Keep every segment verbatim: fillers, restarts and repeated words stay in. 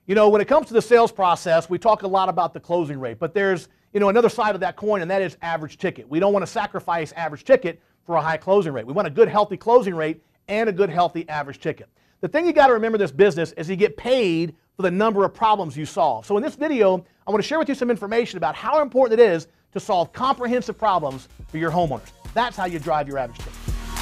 You know, when it comes to the sales process, we talk a lot about the closing rate, but there's, you know, another side of that coin, and that is average ticket. We don't want to sacrifice average ticket for a high closing rate. We want a good, healthy closing rate and a good, healthy average ticket. The thing you got to remember in this business is you get paid for the number of problems you solve. So in this video, I want to share with you some information about how important it is to solve comprehensive problems for your homeowners. That's how you drive your average ticket.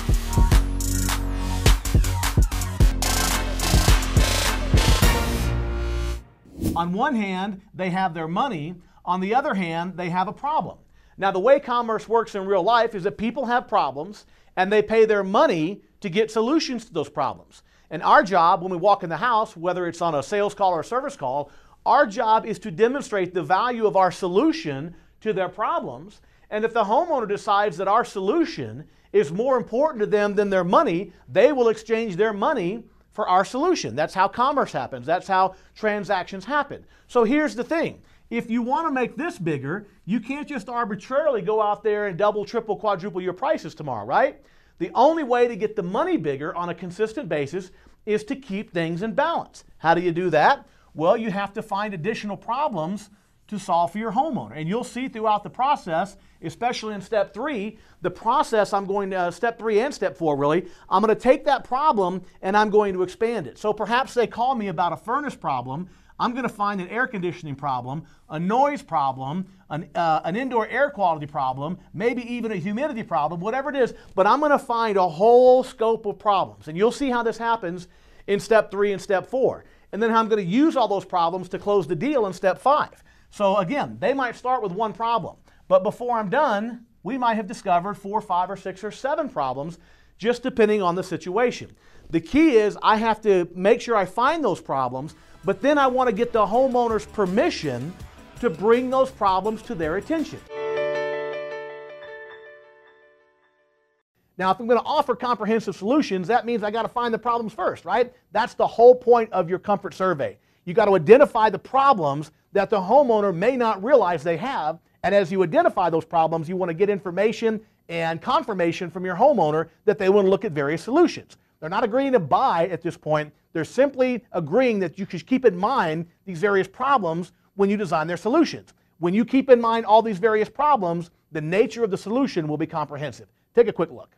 On one hand, they have their money. On the other hand, they have a problem. Now, the way commerce works in real life is that people have problems and they pay their money to get solutions to those problems. And our job when we walk in the house, whether it's on a sales call or a service call, our job is to demonstrate the value of our solution to their problems. And if the homeowner decides that our solution is more important to them than their money, they will exchange their money for our solution. That's how commerce happens. That's how transactions happen. So here's the thing. If you want to make this bigger, you can't just arbitrarily go out there and double, triple, quadruple your prices tomorrow, right? The only way to get the money bigger on a consistent basis is to keep things in balance. How do you do that? Well, you have to find additional problems to solve for your homeowner. And you'll see throughout the process, especially in step three, the process I'm going to, uh, step three and step four really, I'm going to take that problem and I'm going to expand it. So perhaps they call me about a furnace problem. I'm going to find an air conditioning problem, a noise problem, an, uh, an indoor air quality problem, maybe even a humidity problem, whatever it is, but I'm going to find a whole scope of problems. And you'll see how this happens in step three and step four. And then I'm going to use all those problems to close the deal in step five. So again, they might start with one problem, but before I'm done, we might have discovered four, five, or six, or seven problems, just depending on the situation. The key is I have to make sure I find those problems, but then I want to get the homeowner's permission to bring those problems to their attention. Now, if I'm going to offer comprehensive solutions, that means I got to find the problems first, right? That's the whole point of your comfort survey. You got to identify the problems that the homeowner may not realize they have, and as you identify those problems, you want to get information and confirmation from your homeowner that they want to look at various solutions. They're not agreeing to buy at this point. They're simply agreeing that you should keep in mind these various problems when you design their solutions. When you keep in mind all these various problems, the nature of the solution will be comprehensive. Take a quick look.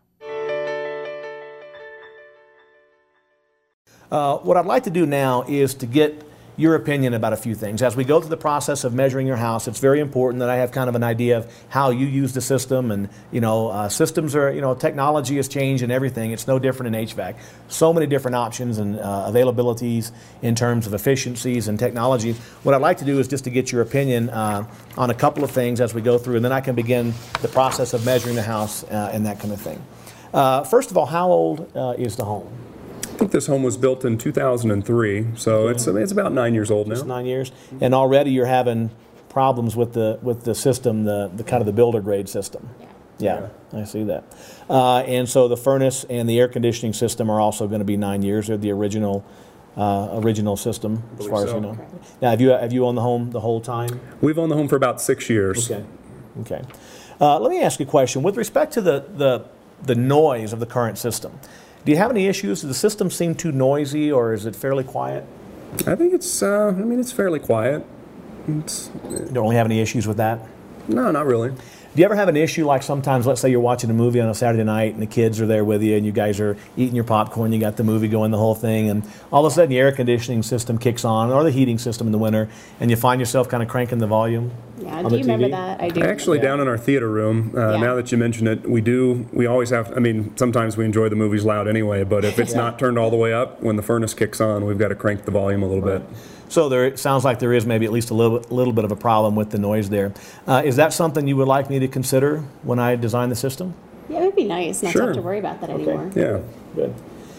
Uh, what I'd like to do now is to get your opinion about a few things. As we go through the process of measuring your house, it's very important that I have kind of an idea of how you use the system. And you know, uh, systems are, you know, technology has changed and everything. It's no different in H V A C. So many different options and uh, availabilities in terms of efficiencies and technology. What I'd like to do is just to get your opinion uh, on a couple of things as we go through, and then I can begin the process of measuring the house uh, and that kind of thing. Uh, first of all, how old uh, is the home? I think this home was built in two thousand three, so it's it's about nine years old now. It's nine years, and already you're having problems with the with the system, the the kind of the builder grade system. Yeah, yeah, I see that. Uh, and so the furnace and the air conditioning system are also going to be nine years. They're the original uh, original system, as far so. as you know. Okay. Now, have you have you owned the home the whole time? We've owned the home for about six years. Okay. Okay. Uh, let me ask you a question with respect to the the the noise of the current system. Do you have any issues? Does the system seem too noisy, or is it fairly quiet? I think it's, uh, I mean, it's fairly quiet. It's, you don't really have any issues with that? No, not really. Do you ever have an issue like sometimes, let's say you're watching a movie on a Saturday night and the kids are there with you and you guys are eating your popcorn, you got the movie going, the whole thing, and all of a sudden the air conditioning system kicks on, or the heating system in the winter, and you find yourself kind of cranking the volume? Yeah, do you remember that? I do. Actually, yeah. down in our theater room, uh, yeah. now that you mention it, we do, we always have, I mean, sometimes we enjoy the movies loud anyway, but if it's yeah. not turned all the way up, when the furnace kicks on, we've got to crank the volume a little right. bit. So there, it sounds like there is maybe at least a little, little bit of a problem with the noise there. Uh, is that something you would like me to consider when I design the system? Yeah, it would be nice not sure. to have to worry about that okay. anymore. Yeah. Good.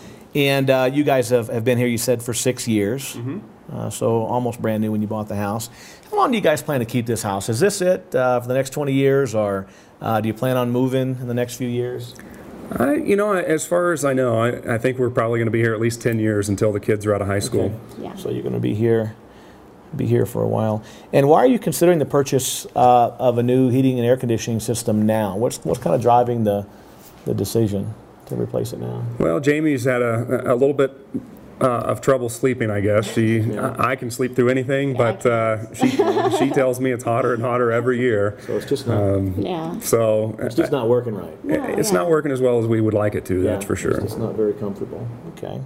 And uh, you guys have, have been here, you said, for six years. Mm-hmm. uh, so almost brand new when you bought the house. How long do you guys plan to keep this house? Is this it uh, for the next twenty years, or uh, do you plan on moving in the next few years? I, you know, as far as I know, I, I think we're probably going to be here at least ten years until the kids are out of high school. Okay. Yeah. So you're going to be here, be here for a while. And why are you considering the purchase uh, of a new heating and air conditioning system now? What's what's kind of driving the the decision to replace it now? Well, Jamie's had a, a little bit uh, of trouble sleeping, I guess. She, Yeah. I, I can sleep through anything, but uh, she, she tells me it's hotter and hotter every year. So it's just not, Um, Yeah. So it's just not working right. No, it's yeah. not working as well as we would like it to, that's Yeah, for sure. It's just not very comfortable. Okay.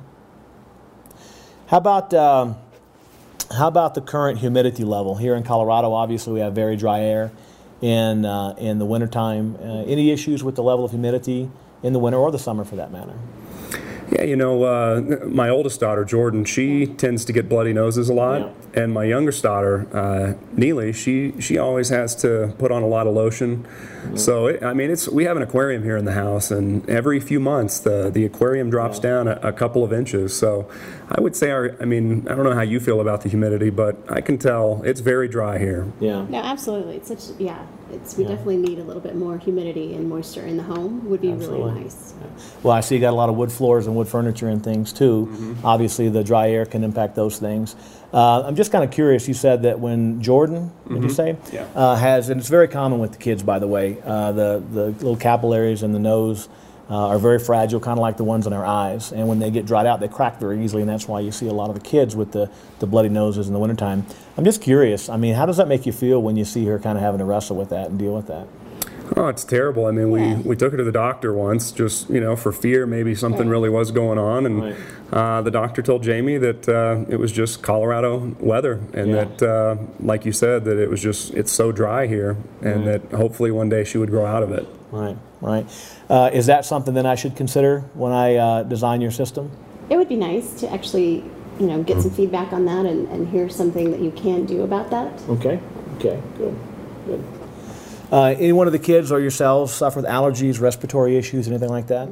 How about um, how about the current humidity level here in Colorado? Obviously, we have very dry air in uh, in the wintertime. Uh, any issues with the level of humidity in the winter or the summer, for that matter? Yeah, you know, uh, my oldest daughter, Jordan, she tends to get bloody noses a lot. Yeah. And my youngest daughter, uh, Neely, she, she always has to put on a lot of lotion. Mm-hmm. So, it, I mean, it's we have an aquarium here in the house, and every few months the, the aquarium drops Yeah. down a, a couple of inches. So I would say, our, I mean, I don't know how you feel about the humidity, but I can tell it's very dry here. Yeah. No, absolutely. It's such, yeah, it's, we Yeah. definitely need a little bit more humidity and moisture in the home would be Absolutely. really nice. Well, I see you got a lot of wood floors and wood furniture and things too. Mm-hmm. Obviously, the dry air can impact those things. Uh, I'm just kind of curious. You said that when Jordan, did you say, Yeah. uh, has, and it's very common with the kids, by the way, uh, the the little capillaries in the nose uh, are very fragile, kind of like the ones in our eyes. And when they get dried out, they crack very easily, and that's why you see a lot of the kids with the, the bloody noses in the wintertime. I'm just curious. I mean, how does that make you feel when you see her kind of having to wrestle with that and deal with that? Oh, it's terrible. I mean, Yeah. we, we took her to the doctor once, just, you know, for fear maybe something Right. really was going on. And Right. uh, the doctor told Jamie that uh, it was just Colorado weather. And Yeah. that, uh, like you said, that it was just, it's so dry here. And Right. that hopefully one day she would grow out of it. Right, right. Uh, is that something that I should consider when I uh, design your system? It would be nice to actually, you know, get some feedback on that and, and hear something that you can do about that. Okay, okay, good, good. Uh, any one of the kids or yourselves suffer with allergies, respiratory issues, anything like that?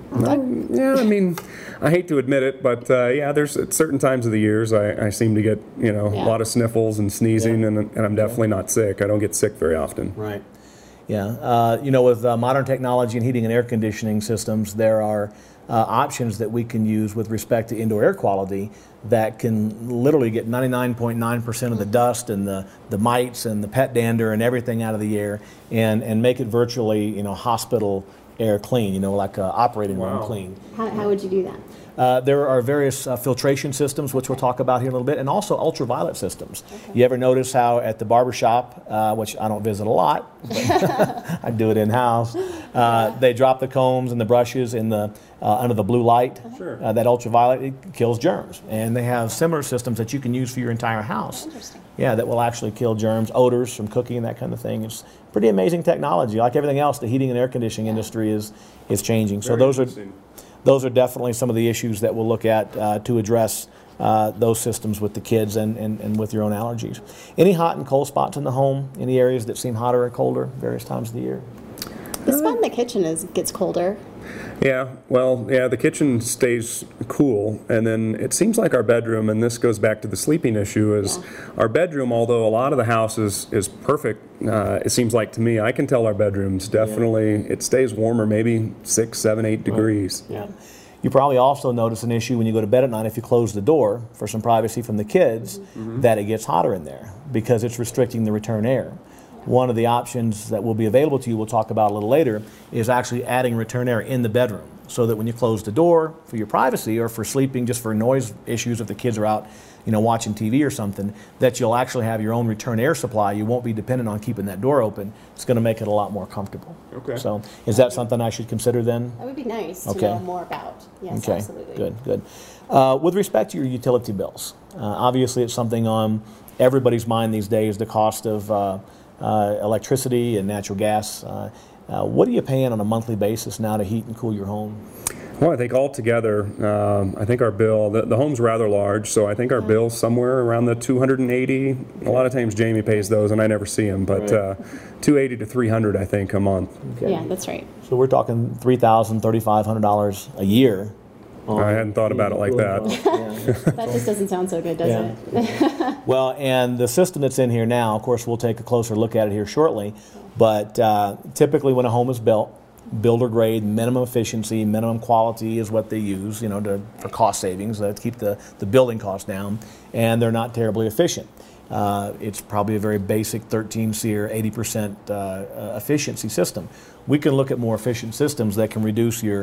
Yeah, I mean, I hate to admit it, but uh, yeah, there's at certain times of the years I, I seem to get, you know, Yeah. a lot of sniffles and sneezing, Yeah. and, and I'm definitely not sick. I don't get sick very often. Right. Yeah. Uh, you know, with uh, modern technology and heating and air conditioning systems, there are uh, options that we can use with respect to indoor air quality that can literally get ninety-nine point nine percent of the dust and the, the mites and the pet dander and everything out of the air and, and make it virtually, you know, hospital air clean, you know, like uh, operating room Wow. clean. How, how would you do that? Uh, there are various uh, filtration systems, which we'll talk about here in a little bit, and also ultraviolet systems. Okay. You ever notice how at the barber shop, uh, which I don't visit a lot, but I do it in-house, uh, they drop the combs and the brushes in the uh, under the blue light. Sure. Uh, that ultraviolet, it kills germs. And they have similar systems that you can use for your entire house. Interesting. Yeah, that will actually kill germs, odors from cooking and that kind of thing. It's pretty amazing technology. Like everything else, the heating and air conditioning industry is, is changing. So Very those are interesting. those are definitely some of the issues that we'll look at uh, to address uh, those systems with the kids and, and, and with your own allergies. Any hot and cold spots in the home? Any areas that seem hotter or colder various times of the year? The spot in the kitchen is gets colder. Yeah, well, yeah, the kitchen stays cool, and then it seems like our bedroom, and this goes back to the sleeping issue, is Yeah. our bedroom, although a lot of the house is, is perfect, uh, it seems like to me, I can tell our bedrooms definitely, it stays warmer, maybe six, seven, eight degrees. Yeah. You probably also notice an issue when you go to bed at night if you close the door for some privacy from the kids, that it gets hotter in there because it's restricting the return air. One of the options that will be available to you, we'll talk about a little later, is actually adding return air in the bedroom so that when you close the door for your privacy or for sleeping, just for noise issues if the kids are out, you know, watching T V or something, that you'll actually have your own return air supply. You won't be dependent on keeping that door open. It's going to make it a lot more comfortable. Okay. So is that something I should consider then? That would be nice to Okay. know more about. Yes, Okay, absolutely. good, good. Uh, with respect to your utility bills, uh, obviously it's something on everybody's mind these days, the cost of uh, uh, electricity and natural gas. Uh, uh, what are you paying on a monthly basis now to heat and cool your home? Well, I think altogether, um, I think our bill, the, the home's rather large, so I think our bill's somewhere around the two hundred eighty. A lot of times Jamie pays those and I never see them, but Right. uh, two eighty to three hundred, I think, a month. Okay. Yeah, that's right. So we're talking three thousand dollars, thirty-five hundred dollars a year. I hadn't thought about it like that. Yeah. That just doesn't sound so good, does Yeah. it? Well, and the system that's in here now, of course, we'll take a closer look at it here shortly, but uh, typically when a home is built, builder grade, minimum efficiency, minimum quality is what they use, you know, to, for cost savings, uh, to keep the, the building costs down, and they're not terribly efficient. Uh, it's probably a very basic thirteen SEER, eighty percent uh, uh, efficiency system. We can look at more efficient systems that can reduce your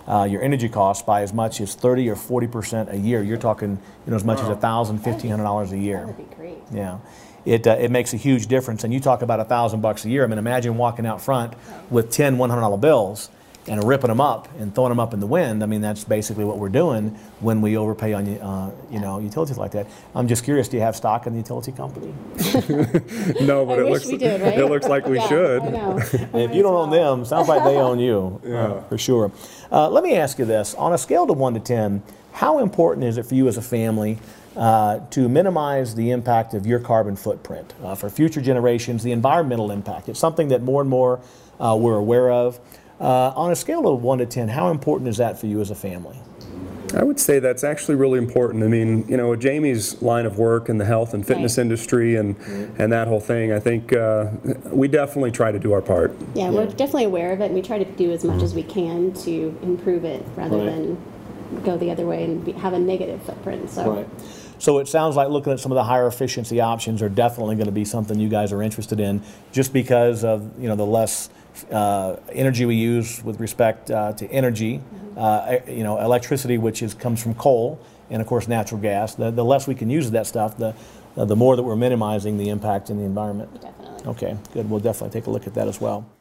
uh, your energy costs by as much as thirty or forty percent a year. You're talking, you know, as much as a thousand, fifteen hundred dollars a year. That would be great. Yeah, it uh, it makes a huge difference. And you talk about a thousand bucks a year. I mean, imagine walking out front with ten one hundred dollar bills and ripping them up and throwing them up in the wind. I mean, that's basically what we're doing when we overpay on uh, you know, utilities like that. I'm just curious, do you have stock in the utility company? No, but I it wish looks we did, right? it looks like we Yeah, should. I know. If you don't own them, sounds like they own you, Yeah. uh, for sure. Uh, let me ask you this: on a scale of one to ten, how important is it for you as a family uh, to minimize the impact of your carbon footprint uh, for future generations? The environmental impact. It's something that more and more uh, we're aware of. Uh, on a scale of one to ten, how important is that for you as a family? I would say that's actually really important. I mean, you know, Jamie's line of work in the health and fitness Right. industry and Mm-hmm. and that whole thing, I think uh, we definitely try to do our part. Yeah, we're definitely aware of it, and we try to do as much as we can to improve it rather Right. than go the other way and be, have a negative footprint. So. Right. So it sounds like looking at some of the higher efficiency options are definitely going to be something you guys are interested in, just because of, you know, the less uh, energy we use with respect uh, to energy, uh, you know, electricity, which is comes from coal, and of course natural gas. The, the less we can use of that stuff, the uh, the more that we're minimizing the impact in the environment. Definitely. Okay, good. We'll definitely take a look at that as well.